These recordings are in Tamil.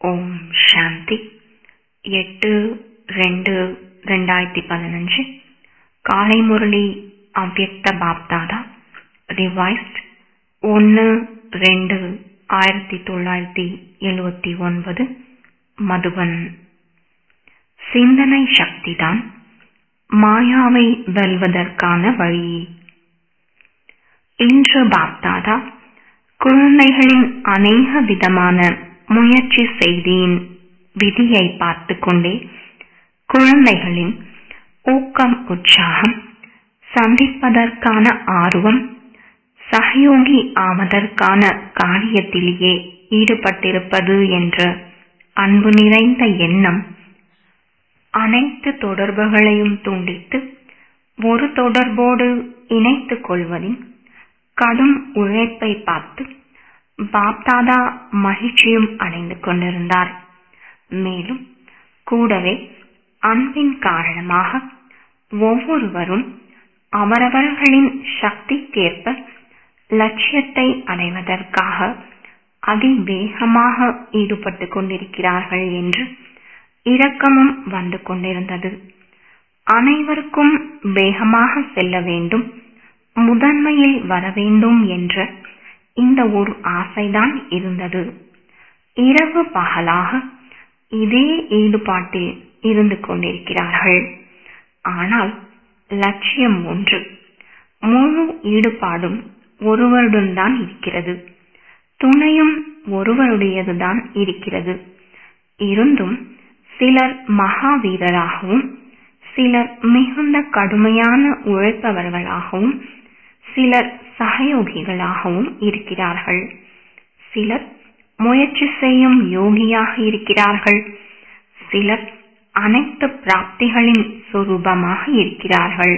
ஓம் சாந்தி. 8/2/2015 காலை முரளி அவ்யக்த பாப்தாதா ரிவைஸ்ட் 1/2/1979 மதுபன். சிந்தனை சக்திதான் மாயாவை வெல்வதற்கான வழி. இன்று பாப்தாதா குழந்தைகளின் அநேக விதமான முயற்சி செய்தியின் விதியை பார்த்து கொண்டே குழந்தைகளின் ஊக்கம், உற்சாகம், சந்திப்பதற்கான ஆர்வம், சகயோகி ஆவதற்கான காரியத்திலேயே ஈடுபட்டிருப்பது என்ற அன்பு நிறைந்த எண்ணம் அனைத்து தொடர்புகளையும் துண்டித்து ஒரு தொடர்போடு இணைத்துக் கொள்வதின் கடும் உழைப்பை பார்த்து பாப்தாதா மகிழ்ச்சியும் அடைந்து கொண்டிருந்தார். மேலும் கூடவே அன்பின் காரணமாக ஒவ்வொருவரும் அவரவர்களின் சக்திக்கேற்ப லட்சியத்தை அடைவதற்காக அதிவேகமாக ஈடுபட்டு கொண்டிருக்கிறார்கள் என்று இரக்கமும் வந்து கொண்டிருந்தது. அனைவருக்கும் வேகமாக செல்ல வேண்டும், முதன்மையில் வர வேண்டும் என்ற இந்த ஒரு ஆசைதான் இருந்தது. இரவு பகலாக இதே ஈடுபாட்டில் இருந்து கொண்டிருக்கிறார்கள். ஆனால் லட்சியம் ஒன்று, முழு ஈடுபாடும் ஒருவருடன் இருக்கிறது, துணையும் ஒருவருடையதுதான் இருக்கிறது. இருந்தும் சிலர் மகாவீரராகவும், சிலர் மிகுந்த கடுமையான உழைப்பவர்களாகவும், சிலர் சகயோகிகளாகவும் இருக்கிறார்கள். சிலர் முயற்சி செய்யும் யோகியாக இருக்கிறார்கள். சிலர் அனைத்து பிராப்திகளின் சொரூபமாக இருக்கிறார்கள்.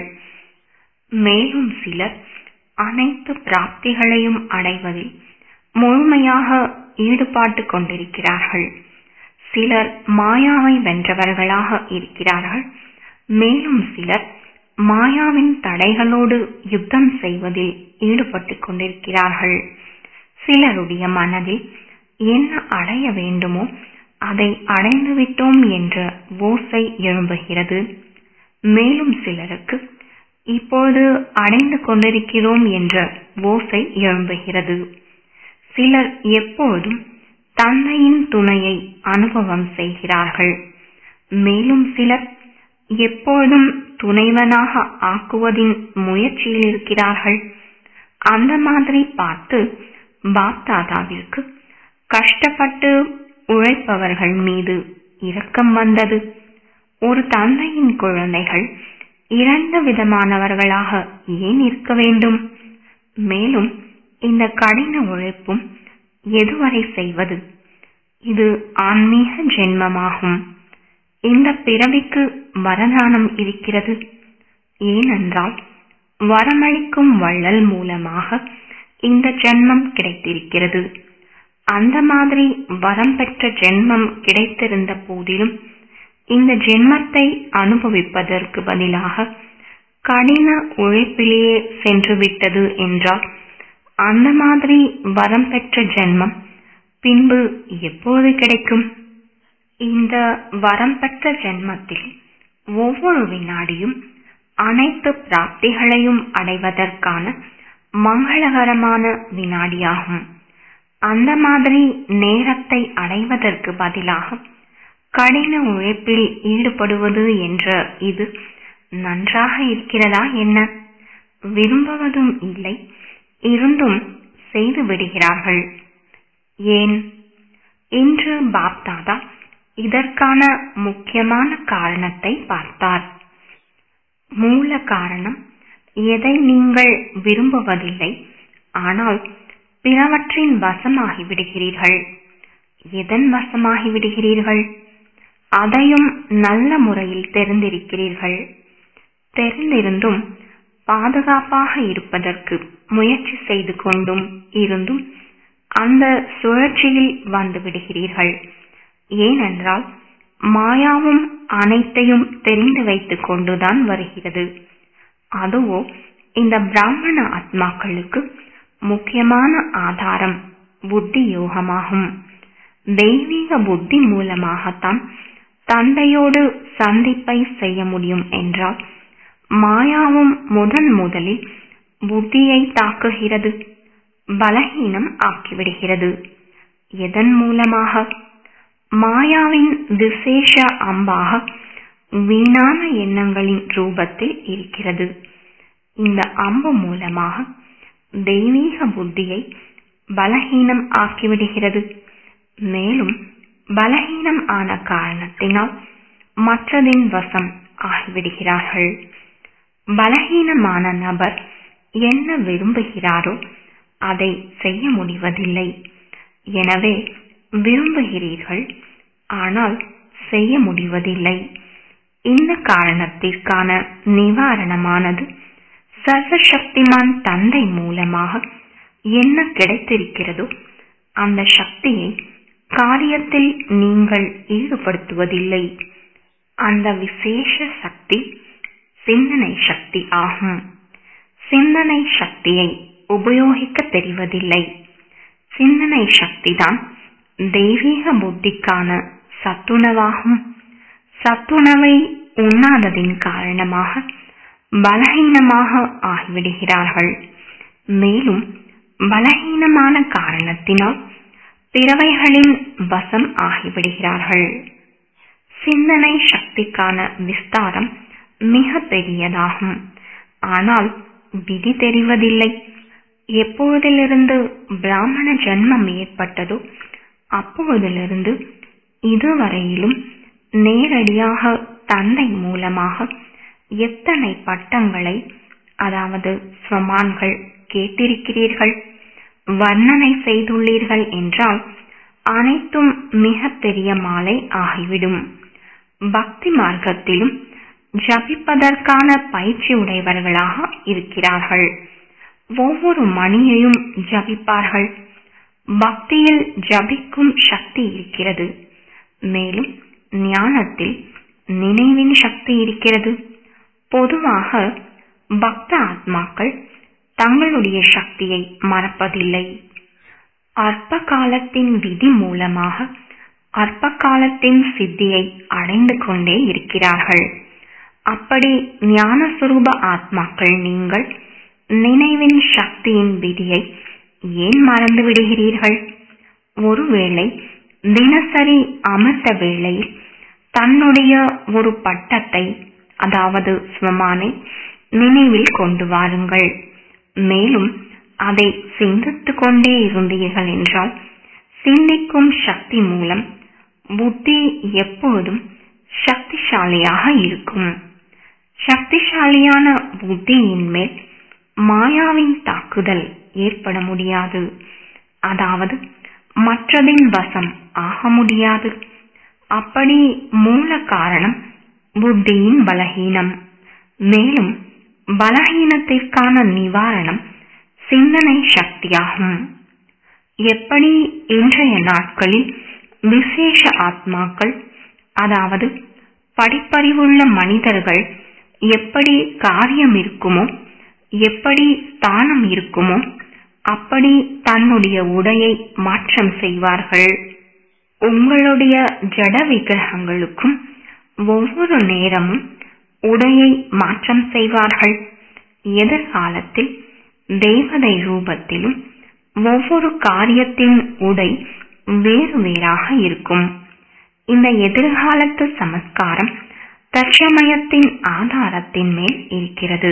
மேலும் சிலர் அனைத்து பிராப்திகளையும் அடைவதில் முழுமையாக ஈடுபாட்டு கொண்டிருக்கிறார்கள். சிலர் மாயாவை வென்றவர்களாக இருக்கிறார்கள். மேலும் சிலர் மாயாவின் தடைகளோடு யுத்தம் செய்வதில் ஈடுபட்டு கொண்டிருக்கிறார்கள். சிலருடைய மனதில் என்ன அடைய வேண்டுமோ அதை அடைந்துவிட்டோம் என்ற ஓசை எழும்புகிறது. மேலும் சிலருக்கு இப்போது அடைந்து கொண்டிருக்கிறோம் என்ற ஓசை எழும்புகிறது. சிலர் எப்போதும் தந்தையின் துணையை அனுபவம் செய்கிறார்கள். மேலும் சிலர் எப்போதும் துணைவனாக ஆக்குவதின் முயற்சியில் இருக்கிறார்கள். அந்த மாதிரி பார்த்து பாப்தாதாவிற்கு கஷ்டப்பட்டு உழைப்பவர்கள் மீது இரக்கம் வந்தது. ஒரு தந்தையின் குழந்தைகள் இரண்டு விதமானவர்களாக ஏன் இருக்க வேண்டும்? மேலும் இந்த கடின உழைப்பும் எதுவரை செய்வது? இது ஆன்மீக ஜென்மமாகும். இந்த பிறவிக்கு வரதானம் இருக்கிறது. ஏனென்றால் வரமளிக்கும் வள்ளல் மூலமாக இந்த ஜென்மம் கிடைத்திருக்கிறது. அந்த மாதிரி வரம் பெற்ற ஜென்மம் கிடைத்திருந்த போதிலும் இந்த ஜென்மத்தை அனுபவிப்பதற்கு பதிலாக கடின உழைப்பிலேயே சென்றுவிட்டது என்றால் அந்த மாதிரி வரம் பெற்ற ஜென்மம் பின்பு எப்போது கிடைக்கும்? இந்த வரம் பெற்ற ஜென்மத்தில் ஒவ்வொரு வினாடியும் அனைத்து பிராப்திகளையும் அடைவதற்கான மங்களகரமான வினாடியாகும். அந்த மாதிரி நேரத்தை அடைவதற்கு பதிலாக கடின உழைப்பில் ஈடுபடுவது என்ற இது நன்றாக இருக்கிறதா என்ன? விரும்புவதும் இல்லை, இருந்தும் செய்து விடுகிறார்கள். ஏன்? இன்று பாப்தாதா இதற்கான முக்கியமான காரணத்தை பார்த்தார். மூல காரணம், எதை நீங்கள் விரும்புவதில்லை, ஆனால் பிறவற்றின் வசமாகிவிடுகிறீர்கள். எதன் வசமாகிவிடுகிறீர்கள்? அதையும் நல்ல முறையில் தெரிந்திருக்கிறீர்கள். தெரிந்திருந்தும் பாதுகாப்பாக இருப்பதற்கு முயற்சி செய்து கொண்டும் இருந்தும் அந்த சுழற்சியில் வந்து விடுகிறீர்கள். ஏனென்றால் மாயாவும் அனைத்தையும் தெரிந்து வைத்துக் கொண்டுதான் வருகிறது. அதுவோ இந்த பிராமண ஆத்மாக்களுக்கு முக்கியமான ஆதாரம் புத்தி யோகமாகும். தெய்வீக புத்தி மூலமாகத்தான் தந்தையோடு சந்திப்பை செய்ய முடியும் என்றால், மாயாவும் முதலில் புத்தியை தாக்குகிறது, பலகீனம் ஆக்கிவிடுகிறது. எதன் மூலமாக? மாயாவின் விசேஷ அம்பாக வீணான எண்ணங்களின் ரூபத்தில் இருக்கிறது. இந்த அம்பு மூலமாக தெய்வீக புத்தியை பலகீனம் ஆக்கிவிடுகிறது. மேலும் பலகீனம் ஆன காரணத்தினால் மற்றதின் வசம் ஆகிவிடுகிறார்கள். பலகீனமான நபர் என்ன விரும்புகிறாரோ அதை செய்ய முடிவதில்லை. எனவே விரும்புகிறீர்கள், ஆனால் செய்ய முடிவதில்லை. இந்த காரணத்திற்கான நிவாரணமானது சர்வசக்திமான் தந்தை மூலமாக என்ன கிடைத்திருக்கிறதோ அந்த சக்தியை காரியத்தில் நீங்கள் ஈடுபடுத்துவதில்லை. அந்த விசேஷ சக்தி சிந்தனை சக்தி ஆகும். சிந்தனை சக்தியை உபயோகிக்க தெரிவதில்லை. சிந்தனை சக்திதான் தெய்வீக புத்திக்கான சத்துணவாகும். சத்துணவை உண்ணாததின் காரணமாக பலகீனமாக ஆகிவிடுகிறார்கள். மேலும் பலகீனமான காரணத்தினால் பிறவைகளின் வசம் ஆகிவிடுகிறார்கள். சிந்தனை சக்திக்கான விஸ்தாரம் மிக பெரியதாகும். ஆனால் விதி தெரிவதில்லை. எப்பொழுதிலிருந்து பிராமண ஜன்மம் ஏற்பட்டதோ அப்பொழுதிலிருந்து இதுவரையிலும் நேரடியாக தந்தை மூலமாக எத்தனை பட்டங்களை, அதாவது ஸ்வமான்கள் கேட்டிருக்கிறீர்கள், வர்ணனை செய்துள்ளீர்கள் என்றால் அனைத்தும் மிக பெரிய மாலை ஆகிவிடும். பக்தி மார்க்கத்திலும் ஜபிப்பதற்கான பயிற்சி உடையவர்களாக இருக்கிறார்கள். ஒவ்வொரு மணியையும் ஜபிப்பார்கள். பக்தியில் ஜபிக்கும் சக்தி இருக்கிறது. மேலும் ஞானத்தில் நினைவின் சக்தி இருக்கிறது. பொதுவாக பக்த ஆத்மாக்கள் தங்களுடைய சக்தியை மறப்பதில்லை. அற்ப காலத்தின் விதி மூலமாக அற்ப காலத்தின் சித்தியை அடைந்து கொண்டே இருக்கிறார்கள். அப்படி ஞானஸ்வரூப ஆத்மாக்கள் நீங்கள் நினைவின் சக்தியின் விதியை ஏன் மறந்து விடுகிறீர்கள்? ஒருவேளை தினசரி அமிர்த வேளையில் தன்னுடைய ஒரு பட்டத்தை, அதாவது ஸ்வமானை நினைவில் கொண்டு வாருங்கள். மேலும் அதை சிந்தித்துக் கொண்டே இருந்தீர்கள் என்றால் சிந்திக்கும் சக்தி மூலம் புத்தி எப்போதும் சக்திசாலியாக இருக்கும். சக்திசாலியான புத்தியின் மேல் மாயாவின் தாக்குதல் ஏற்பட முடியாது. அதாவது மற்றதின் வசம் ஆக முடியாது. அப்படி மூல காரணம் புத்தியின் பலகீனம். மேலும் பலகீனத்திற்கான நிவாரணம் சிந்தனை சக்தியாகும். எப்படி இன்றைய நாட்களில் விசேஷ ஆத்மாக்கள், அதாவது படிப்பறிவுள்ள மனிதர்கள் எப்படி காரியம் இருக்குமோ, எப்படி ஸ்தானம் இருக்குமோ அப்படி தன்னுடைய உடையை மாற்றம் செய்வார்கள். உங்களுடைய ஜட விக்கிரகங்களுக்கும் ஒவ்வொரு நேரமும் உடையை மாற்றம் செய்வார்கள். எதிர்காலத்தில் தேவதை ரூபத்திலும் ஒவ்வொரு காரியத்தின் உடை வேறு வேறாக இருக்கும். இந்த எதிர்காலத்து சமஸ்காரம் தற்சமயத்தின் ஆதாரத்தின் மேல் இருக்கிறது.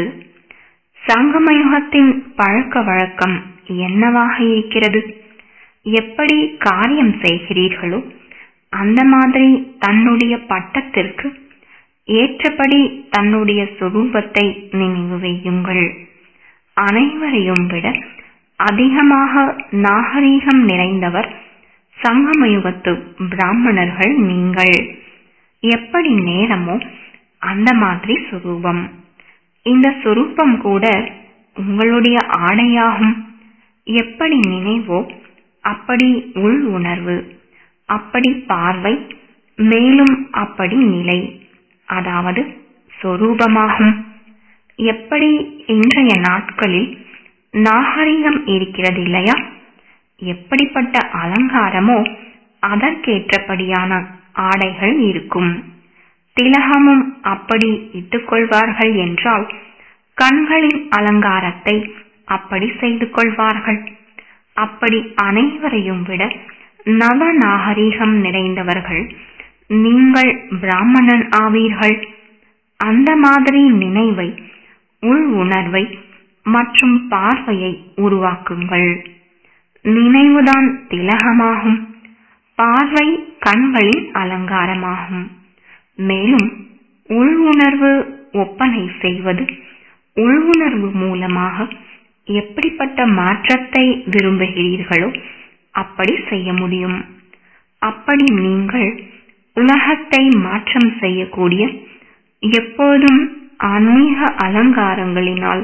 சங்கமயுகத்தின் பழக்க வழக்கம் என்னவாக இருக்கிறது? எப்படி காரியம் செய்கிறீர்களோ அந்த மாதிரி தன்னுடைய பட்டத்திற்கு ஏற்றபடி தன்னுடைய சுரூபத்தை நினைவு வையுங்கள். அனைவரையும் விட அதிகமாக நாகரீகம் நிறைந்தவர் சங்கமயுகத்து பிராமணர்கள் நீங்கள். எப்படி நேரமோ அந்த மாதிரி சுரூபம். இந்த சுரூபம் கூட உங்களுடைய ஆடையாகும். எப்படி நினைவோ அப்படி உள் உணர்வு, அப்படி பார்வை, மேலும் அப்படி நிலை, அதாவது சொரூபமாகும். எப்படி இன்றைய நாட்களில் நாகரிகம் இருக்கிறது இல்லையா? எப்படிப்பட்ட அலங்காரமோ அதற்கேற்றபடியான ஆடைகள் இருக்கும். திலகமும் அப்படி இட்டுக்கொள்வார்கள் என்றால் கண்களின் அலங்காரத்தை அப்படி செய்து கொள்வார்கள். அப்படி அனைவரையும் விட நவநாகரீகம் நிறைந்தவர்கள் நீங்கள் பிராமணன் ஆவீர்கள். அந்த மாதிரி நினைவை, உள் உணர்வை மற்றும் பார்வையை உருவாக்குங்கள். நினைவுதான் திலகமாகும். பார்வை கண்களின் அலங்காரமாகும். மேலும் உள் உணர்வு ஒப்பனை செய்வது உள் உணர்வு மூலமாக எப்படிப்பட்ட மாற்றத்தை விரும்புகிறீர்களோ அப்படி செய்ய முடியும். அப்படி நீங்கள் உலகத்தை மாற்றம் செய்யக்கூடிய எப்போதும் ஆன்மீக அலங்காரங்களினால்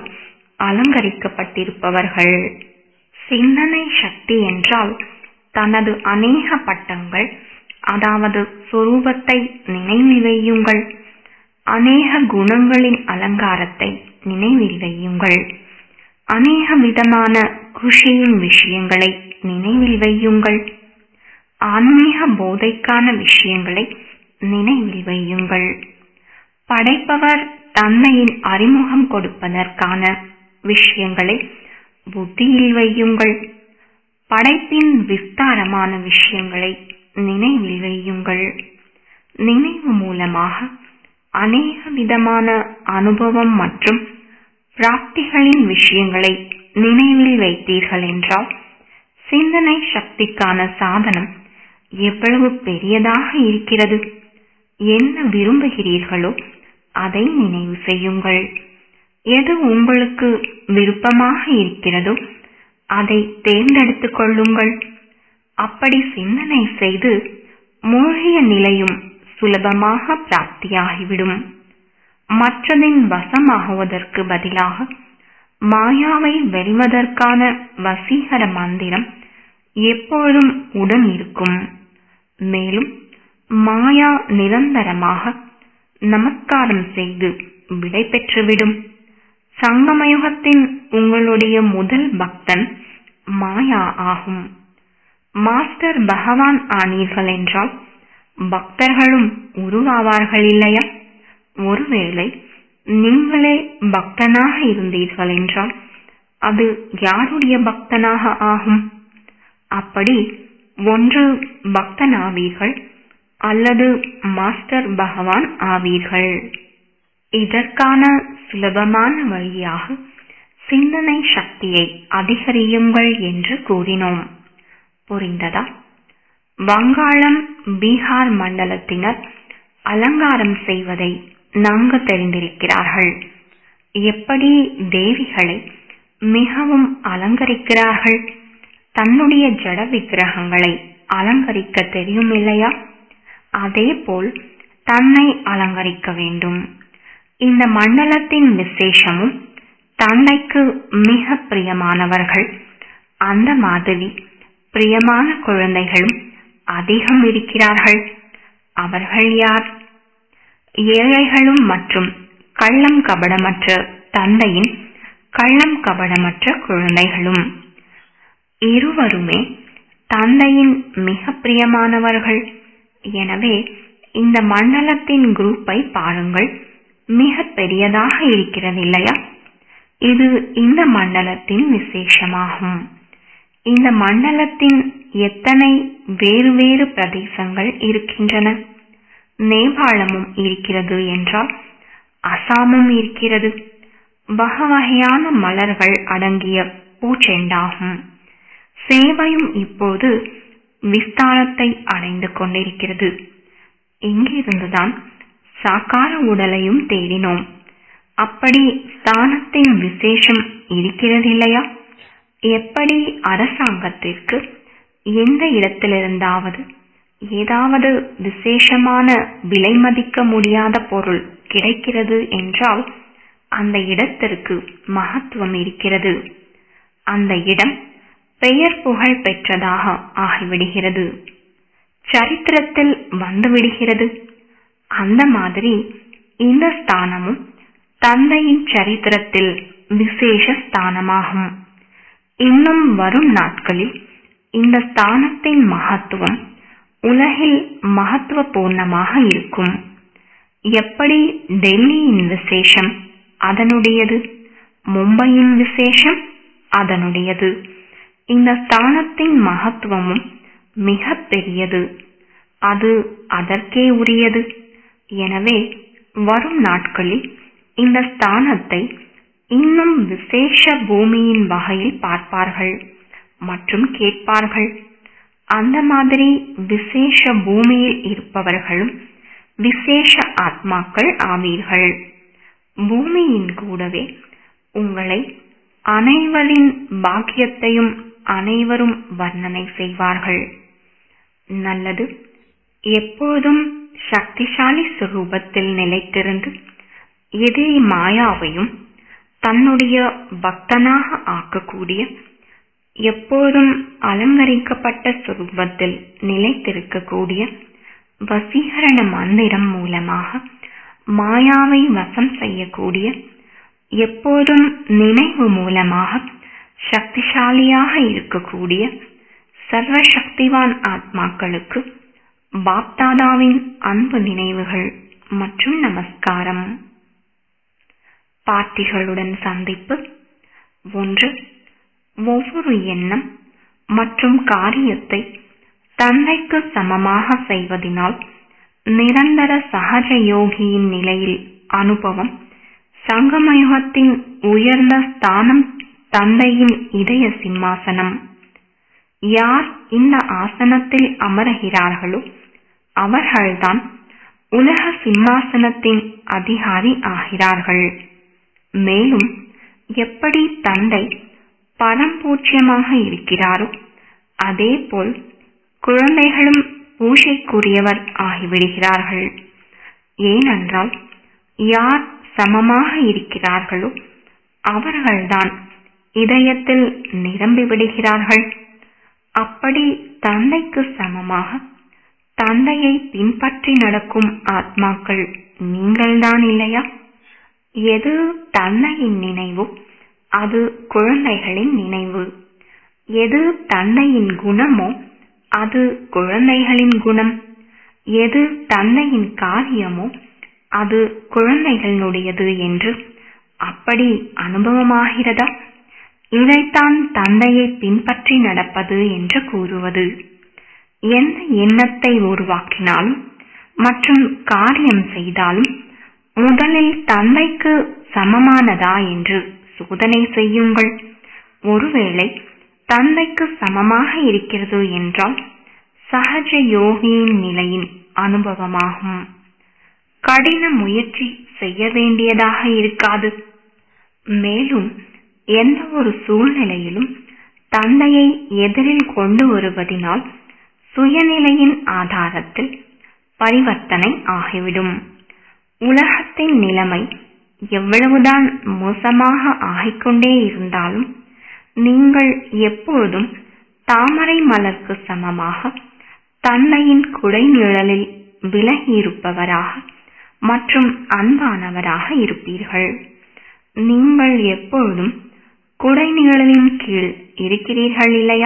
அலங்கரிக்கப்பட்டிருப்பவர்கள். சிந்தனை சக்தி என்றால் தனது அநேக பட்டங்கள், அதாவது சொரூபத்தை நினைவில் வையுங்கள். அநேக குணங்களின் அலங்காரத்தை நினைவில் வையுங்கள். அநேக விதமான குஷியின் விஷயங்களை நினைவில் வையுங்கள். ஆன்மீக போதைக்கான விஷயங்களை நினைவில் வையுங்கள். படைப்பவர் தன்னையின் அறிமுகம் கொடுப்பதற்கான விஷயங்களை புத்தியில் வையுங்கள். படைப்பின் விஸ்தாரமான விஷயங்களை நினைவில் வையுங்கள். நினைவு மூலமாக அநேக விதமான அனுபவம் மற்றும் பிராப்திகளின் விஷயங்களை நினைவில் வைத்தீர்கள் என்றால் சிந்தனை சக்திக்கான சாதனம் எவ்வளவு பெரியதாக இருக்கிறது. என்ன விரும்புகிறீர்களோ அதை நினைவு செய்யுங்கள். எது உங்களுக்கு விருப்பமாக இருக்கிறதோ அதை தேர்ந்தெடுத்துக் கொள்ளுங்கள். அப்படி சிந்தனை செய்து மூழ்கிய நிலையும் சுலபமாக பிராப்தியாகிவிடும். மற்றதின் வசமாகுவதற்கு பதிலாக மாயாவை வெல்வதற்கான வசீகர மந்திரம் எப்போதும் உடன் இருக்கும். மேலும் மாயா நிரந்தரமாக நமஸ்காரம் செய்து விடை பெற்றுவிடும். சங்கமயுகத்தின் உங்களுடைய முதல் பக்தன் மாயா ஆகும். மாஸ்டர் பகவான் ஆனீர்கள் என்றால் பக்தர்களும் உருவாவார்கள் இல்லையா? ஒருவேளை நீங்களே பக்தனாக இருந்தீர்கள் என்றால் அது யாருடைய பக்தனாக ஆகும்? அப்படி ஒன்று பக்தன் ஆவீர்கள் அல்லது மாஸ்டர் பகவான் ஆவீர்கள். இதற்கான சுலபமான வழியாக சிந்தனை சக்தியை அதிகரியுங்கள் என்று கூறினோம். புரிந்ததா? வங்காளம், பீகார் மண்டலத்தினர் அலங்காரம் செய்வதை நன்கு தெரிந்திருக்கிறார்கள். எப்படி தேவிகளை மிகவும் அலங்கரிக்கிறார்கள். தன்னுடைய ஜட விக்கிரகங்களை அலங்கரிக்க தெரியும் இல்லையா? அதேபோல் தன்னை அலங்கரிக்க வேண்டும். இந்த மண்டலத்தின் விசேஷமும் தன்னைக்கு மிக பிரியமானவர்கள், அந்த மாதிரி பிரியமான குழந்தைகளும் அதிகம் இருக்கிறார்கள். அவர்கள் யார்? ஏழைகளும் மற்றும் கள்ளம் கபடமற்ற தந்தையின் கள்ளம் கபடமற்ற குழந்தைகளும். இருவருமே தந்தையின் மிக பிரியமானவர்கள். எனவே இந்த மண்டலத்தின் குரூப்பை பாருங்கள். மிக பெரியதாக இருக்கிறது இல்லையா? இது இந்த மண்டலத்தின் விசேஷமாகும். இந்த மண்டலத்தின் எத்தனை வேறு வேறு பிரதேசங்கள் இருக்கின்றன. நேபாளமும் இருக்கிறது என்றால் அசாமும் இருக்கிறது. வகையான மலர்கள் அடங்கிய பூச்செண்டாகும். சேவையும் இப்போது விஸ்தாரத்தை அடைந்து கொண்டிருக்கிறது. இங்கிருந்துதான் சாக்கார உடலையும் தேடினோம். அப்படி ஸ்தானத்தின் விசேஷம் இருக்கிறது இல்லையா? எப்படி அரசாங்கத்திற்கு எந்த இடத்திலிருந்தாவது ஏதாவது விசேஷமான விலை மதிக்க முடியாத பொருள் கிடைக்கிறது என்றால் அந்த இடத்திற்கு மகத்துவம் இருக்கிறது. அந்த இடம் பெயர் புகழ் பெற்றதாக ஆகிவிடுகிறது. சரித்திரத்தில் வந்துவிடுகிறது. அந்த மாதிரி இந்த ஸ்தானமும் தந்தையின் சரித்திரத்தில் விசேஷ ஸ்தானமாகும். இன்னும் வரும் நாட்களில் இந்த ஸ்தானத்தின் மகத்துவம் உலகில் மகத்துவபூர்ணமாக இருக்கும். எப்படி டெல்லியின் விசேஷம் அதனுடையது, மும்பையின் விசேஷம் அதனுடையது. இந்த ஸ்தானத்தின் மகத்துவமும் மிக பெரியது, அது அதற்கே உரியது. எனவே வரும் நாட்களில் இந்த ஸ்தானத்தை இன்னும் விசேஷ பூமியின் வகையில் பார்ப்பார்கள் மற்றும் கேட்பார்கள். அந்த மாதிரி விசேஷ பூமியில் இருப்பவர்களும் விசேஷ ஆத்மாக்கள் ஆவீர்கள். பூமியின் கூடவே உங்களை அனைவரின் பாக்கியத்தையும் அனைவரும் வர்ணனை செய்வார்கள். நல்லது. எப்போதும் சக்திசாலி சுரூபத்தில் நிலைத்திருந்து எதிரி மாயாவையும் தன்னுடைய பக்தனாக ஆக்கக்கூடிய, எப்போதும் அலங்கரிக்கப்பட்ட சுரூபத்தில் நிலைத்திருக்கக்கூடிய வசீகரண மந்திரம் மூலமாக மாயாவை வசம் செய்யக்கூடிய, எப்போதும் நினைவு மூலமாக சக்திசாலியாக இருக்கக்கூடிய சர்வசக்திவான் ஆத்மாக்களுக்கு பாப்தாதாவின் அன்பு நினைவுகள் மற்றும் நமஸ்காரம். பார்ட்டிகளுடன் சந்திப்பு. 1. ஒவ்வொரு எண்ணம் மற்றும் காரியத்தை தந்தைக்கு சமமாக செய்வதனால் நிரந்தர சகஜ யோகியின் நிலையில் அனுபவம். சங்கமயுகத்தின் உயர்ந்த ஸ்தானம் தந்தையின் இதய சிம்மாசனம். யார் இந்த ஆசனத்தில் அமர்கிறார்களோ அவர்கள்தான் உலக சிம்மாசனத்தின் அதிகாரி ஆகிறார்கள். மேலும் எப்படி தந்தை பரம்பூஜ்யமாக இருக்கிறாரோ அதேபோல் குழந்தைகளும் பூஜைக்குரியவர் ஆகிவிடுகிறார்கள். ஏனென்றால் யார் சமமாக இருக்கிறார்களோ அவர்கள்தான் இதயத்தில் நிரம்பிவிடுகிறார்கள். அப்படி தந்தைக்கு சமமாக தந்தையை பின்பற்றி நடக்கும் ஆத்மாக்கள் நீங்கள்தான் இல்லையா? எது தந்தையின் நினைவோ அது குழந்தைகளின் நினைவு. எது தந்தையின் குணமோ அது குழந்தைகளின் குணம். எது தந்தையின் காரியமோ அது குழந்தைகளுடையது என்று அப்படி அனுபவமாகிறதா? இதைத்தான் தந்தையை பின்பற்றி நடப்பது என்று கூறுவது. எந்த எண்ணத்தை உருவாக்கினாலும் மற்றும் காரியம் செய்தாலும் முதலில் தந்தைக்கு சமமானதா என்று சோதனை செய்யுங்கள். ஒருவேளை தந்தைக்கு சமமாக இருக்கிறது என்றால் சகஜ யோகியின் நிலையின் அனுபவமாகும். கடின முயற்சி செய்ய வேண்டியதாக இருக்காது. மேலும் எந்த ஒரு சூழ்நிலையிலும் தந்தையை எதிரில் கொண்டு வருவதனால் சுயநிலையின் ஆதாரத்தில் பரிவர்த்தனை ஆகிவிடும். உலகத்தின் நிலைமை எவ்வளவுதான் மோசமாக ஆகிக்கொண்டே இருந்தாலும் நீங்கள் எப்போதும் தாமரை மலர்க்கு சமமாக தந்தையின் குடைநிழலில் விலகியிருப்பவராக மற்றும் அன்பானவராக இருப்பீர்கள். நீங்கள் எப்பொழுதும் குடைநிழலின் கீழ் இருக்கிறீர்கள் இல்லையா?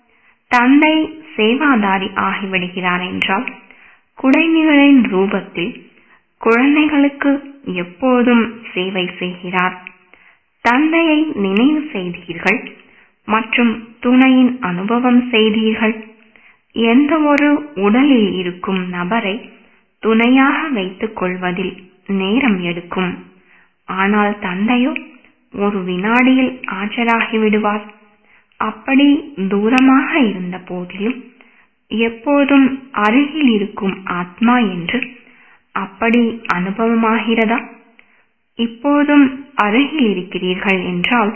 தந்தை சேவாதாரி ஆகிவிடுகிறார் என்றால் குடைநிழலின் ரூபத்தில் குழந்தைகளுக்கு எப்போதும் சேவை செய்கிறார். தந்தையை நினைவு செய்தீர்கள் மற்றும் துணையின் அனுபவம் செய்தீர்கள். எந்த ஒரு உடலில் இருக்கும் நபரை துணையாக வைத்துக் கொள்வதில் நேரம் எடுக்கும். ஆனால் தந்தையோ ஒரு வினாடியில் ஆஜராகிவிடுவார். அப்படி தூரமாக இருந்த போதிலும் எப்போதும் அருகில் இருக்கும் ஆத்மா என்று அப்படி அனுபவமாகிறதா? இப்போதும் அருகில் இருக்கிறீர்கள் என்றால்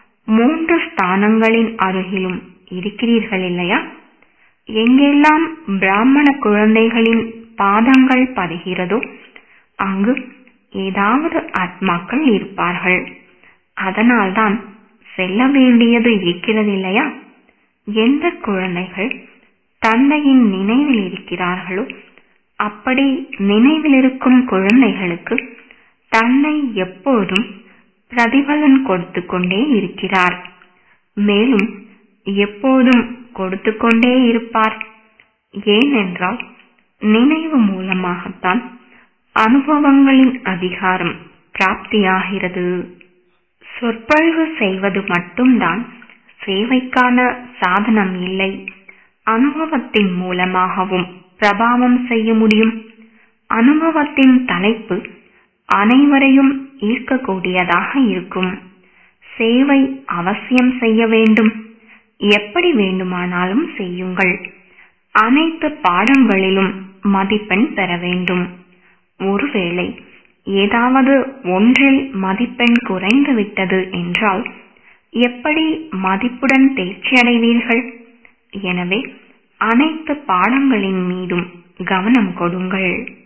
3 ஸ்தானங்களின் அருகிலும் இருக்கிறீர்கள் இல்லையா? எங்கெல்லாம் பிராமண குழந்தைகளின் பாதங்கள் பதிகிறதோ அங்கு ஏதாவது ஆத்மாக்கள் இருப்பார்கள். அதனால்தான் செல்ல வேண்டியது இருக்கிறது இல்லையா? எந்த குழந்தைகள் தந்தையின் நினைவில் இருக்கிறார்களோ அப்படி நினைவில் இருக்கும் குழந்தைகளுக்கு தந்தை எப்போதும் பிரதிபலன் கொடுத்து கொண்டே இருக்கிறார். மேலும் எப்போதும் கொடுத்து கொண்டே இருப்பார். ஏனென்றால் நினைவு மூலமாகத்தான் அனுபவங்களின் அதிகாரம் பிராப்தியாகிறது. சொற்பொழிவு செய்வது மட்டும்தான் சேவைக்கான சாதனம் இல்லை. அனுபவத்தின் மூலமாகவும் பிரபாவம் செய்ய முடியும். அனுபவத்தின் தலைப்பு அனைவரையும் ஈர்க்கக்கூடியதாக இருக்கும். சேவை அவசியம் செய்ய வேண்டும். எப்படி வேண்டுமானாலும் செய்யுங்கள். அனைத்து பாடங்களிலும் மதிப்பெண் பெற வேண்டும். ஒருவேளை ஏதாவது ஒன்றில் மதிப்பெண் குறைந்து விட்டது என்றால் எப்படி மதிப்புடன் தேர்ச்சி அடைவீர்கள்? எனவே அனைத்து பாடங்களின் மீதும் கவனம் கொடுங்கள்.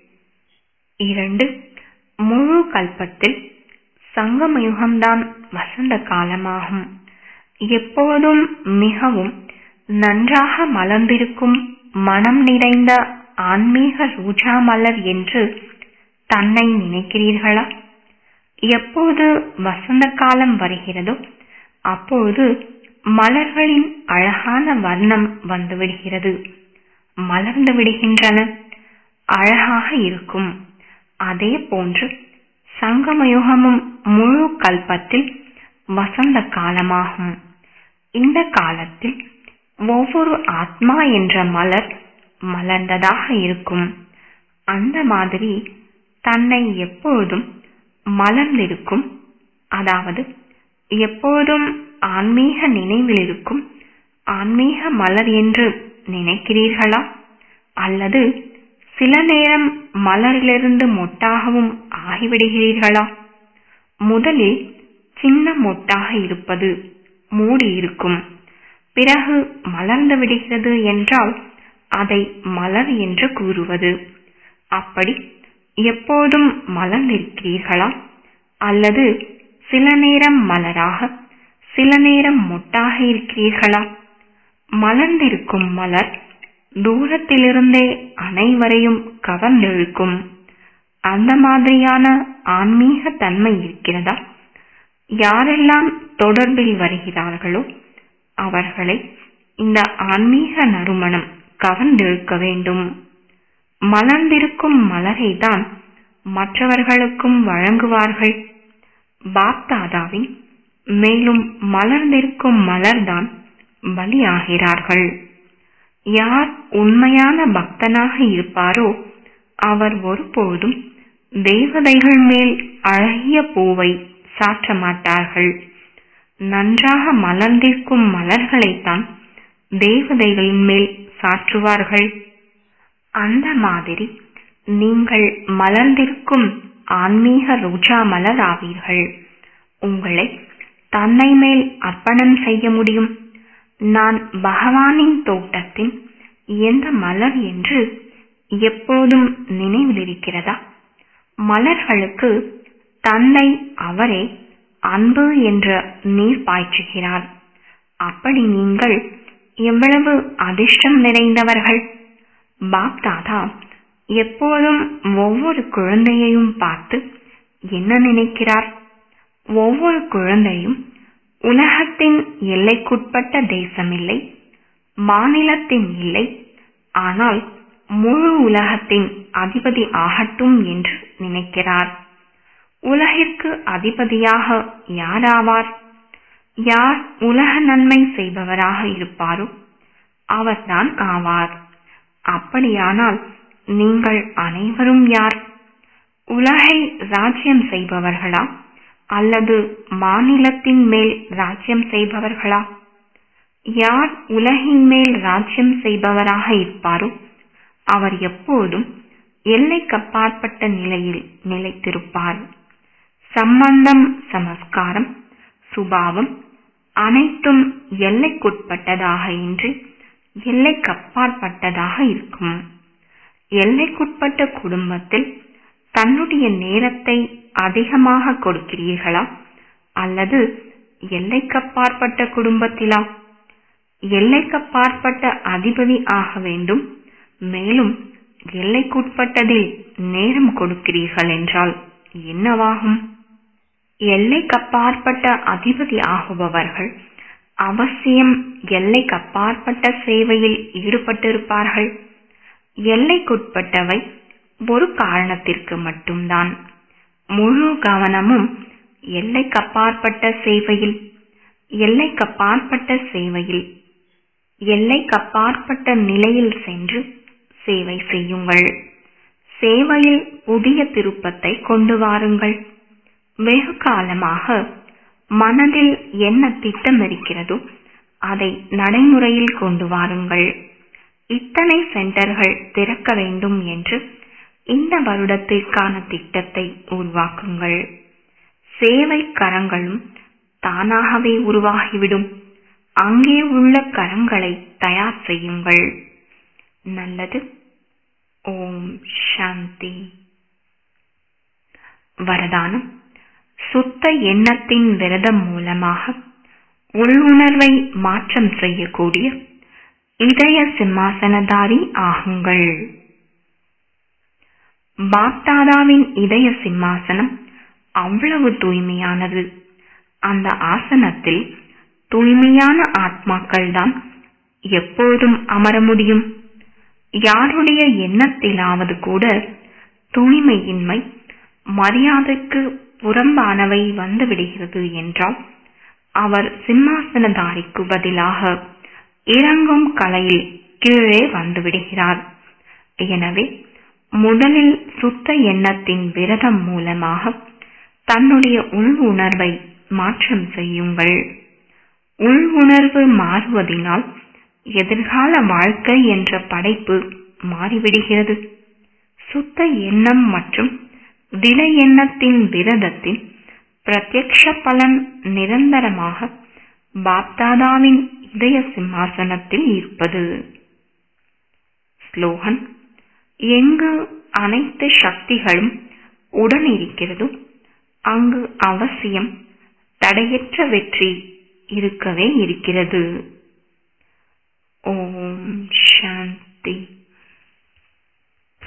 2. முழு கல்பத்தில் சங்கமயுகம்தான் வசந்த காலமாகும். எப்போதும் மிகவும் நன்றாக மலர்ந்திருக்கும் மனம் நிறைந்த ஆன்மீக ரோஜா மலர் என்று தன்னை நினைக்கிறீர்களா? எப்போது வசந்த காலம் வருகிறதோ அப்போது மலர்களின் அழகான வர்ணம் வந்துவிடுகிறது, மலர்ந்து விடுகின்றன, அழகாக இருக்கும். அதே போன்று சங்கமயுகமும் முழு கல்பத்தில் வசந்த காலமாகும். இந்த காலத்தில் ஒவ்வொரு ஆத்மா என்ற மலர் மலர்ந்ததாக இருக்கும். அந்த மாதிரி தன்னை எப்பொழுதும் மலர்ந்திருக்கும், அதாவது எப்போதும் ஆன்மீக நினைவில் இருக்கும் ஆன்மீக மலர் என்று நினைக்கிறீர்களா? அல்லது சில நேரம் மலரிலிருந்து மொட்டாகவும் ஆகிவிடுகிறீர்களா? முதலில் சின்ன மொட்டாக இருப்பது மூடி இருக்கும், பிறகு மலர்ந்து விடுகிறது என்றால் அதை மலர் என்று கூறுவது. அப்படி எப்போதும் மலர்ந்திருக்கிறீர்களா? அல்லது சில நேரம் மலராக சில நேரம் மொட்டாக இருக்கிறீர்களா? மலர்ந்திருக்கும் மலர் தூரத்திலிருந்தே அனைவரையும் கவர்ந்தெழுக்கும். அந்த மாதிரியான ஆன்மீக தன்மை இருக்கிறதா? யாரெல்லாம் தொடர்பில் வருகிறார்களோ அவர்களை இந்த ஆன்மீக நறுமணம் கவர்ந்தெழுக்க வேண்டும். மலர்ந்திருக்கும் மலரை தான் மற்றவர்களுக்கும் வழங்குவார்கள். பாப்தாதாவின் மேலும் மலர்ந்திருக்கும் மலர்தான் பலியாகிறார்கள். யார் உண்மையான பக்தனாக இருப்பாரோ அவர் ஒருபோதும் தேவதைகள் மேல் அழகிய பூவை சாற்ற மாட்டார்கள். நன்றாக மலர்ந்திருக்கும் மலர்களைத்தான் தேவதைகளின் மேல் சாற்றுவார்கள். அந்த மாதிரி நீங்கள் மலர்ந்திருக்கும் ஆன்மீக ரோஜா மலர் ஆவீர்கள். உங்களை தன்னை மேல் அர்ப்பணம் செய்ய முடியும். நான் பகவானின் தோட்டத்தின் எந்த மலர் என்று எப்போதும் நினைவில் இருக்கிறதா? மலர்களுக்கு தந்தை அவரே அன்பு என்ற நீர் பாய்ச்சுகிறார். அப்படி நீங்கள் எவ்வளவு அதிர்ஷ்டம் நிறைந்தவர்கள்! பாப்தாதா எப்போதும் ஒவ்வொரு குழந்தையையும் பார்த்து என்ன நினைக்கிறார்? ஒவ்வொரு குழந்தையும் உலகத்தின் எல்லைக்குட்பட்ட தேசமில்லை, மாநிலத்தின் இல்லை, ஆனால் முழு உலகத்தின் அதிபதி ஆகட்டும் என்று நினைக்கிறார். உலகிற்கு அதிபதியாக யார் ஆவார்? யார் உலக நன்மை செய்பவராக இருப்பாரோ அவர்தான் ஆவார். அப்படியானால் நீங்கள் அனைவரும் யார்? உலகை ராஜ்யம் செய்பவர்களா அல்லது மாநிலத்தின் மேல் ராஜ்யம் செய்பவர்களா? யார் உலகின் மேல் ராஜ்யம் செய்பவராக இருப்பாரோ அவர் எப்போதும் எல்லைக்கப்பாற்பட்ட நிலையில் நிலைத்திருப்பார். சம்பந்தம், சமஸ்காரம், சுபாவம் அனைத்தும் எல்லைக்குட்பட்டதாக இன்றி எல்லைக்கப்பாற்பட்டதாக இருக்கும். எல்லைக்குட்பட்ட குடும்பத்தில் தன்னுடைய நேரத்தை அதிகமாக கொடுக்கிறீர்களா அல்லது எல்லைக்கப்பாற்பட்ட குடும்பத்திலா? எல்லைக்கப்பாற்பட்ட அதிபதி ஆக வேண்டும், மேலும் எல்லைக்குட்பட்டதில் நேரம் கொடுக்கிறீர்கள் என்றால் என்னவாகும்? எல்லைக்கப்பாற்பட்ட அதிபதி ஆகுபவர்கள் அவசியம் எல்லைக்கப்பாற்பட்ட சேவையில் ஈடுபட்டிருப்பார்கள். எல்லைக்குட்பட்டவை ஒரு காரணத்திற்கு மட்டும்தான். முழு கவனமும் எல்லைக்கப்பாற்பட்ட சேவையில், எல்லைக்கப்பாற்பட்ட சேவையில், எல்லைக்கப்பாற்பட்ட நிலையில் சென்று சேவை செய்யுங்கள். சேவையில் புதிய திருப்பத்தை கொண்டு வாருங்கள். வெகு காலமாக மனதில் என்ன திட்டம் இருக்கிறதோ அதை நடைமுறையில் கொண்டு வாருங்கள். இத்தனை சென்டர்கள் திறக்க வேண்டும் என்று இந்த வருடத்திற்கான திட்டத்தை உருவாக்குங்கள். சேவை கரங்களும் தானாகவே உருவாகிவிடும். அங்கே உள்ள கரங்களை தயார் செய்யுங்கள். நல்லது. ஓம் சாந்தி. வரதானம்: சுத்த எண்ணத்தின் விரதம் மூலமாக உள்ளுணர்வை மாற்றம் செய்யக்கூடிய இதய சிம்மாசனதாரி ஆகுங்கள். பாப்தாதாவின் இதய சிம்மாசனம் அவ்வளவு தூய்மையானது. அந்த ஆசனத்தில் தூய்மையான ஆத்மாக்கள் தான் எப்போதும் அமர முடியும். யாருடைய எண்ணத்திலாவது கூட தூய்மையின்மை, மரியாதைக்கு புறம்பானவை வந்துவிடுகிறது என்றால் அவர் சிம்மாசனதாரிக்கு பதிலாக இறங்கும் கலையில் கீழே வந்துவிடுகிறார். எனவே முதலில் சுத்த எண்ணத்தின் விரதம் மூலமாக தன்னுடைய உள் உணர்வை மாற்றம் செய்யுங்கள். உள் உணர்வு மாறுவதினால் எதிர்கால வாழ்க்கை என்ற படைப்பு மாறிவிடுகிறது. சுத்த எண்ணம் மற்றும் திட எண்ணத்தின் விரதத்தின் பிரத்யக்ஷ பலன் நிரந்தரமாக பாப்தாதாவின் இதய சிம்மாசனத்தில் இருப்பது. ஸ்லோகன்: எங்கு அனைத்து சக்திகளும் உடன் இருக்கிறதோ அங்கு அவசியம் தடையற்ற வெற்றி இருக்கவே இருக்கிறது.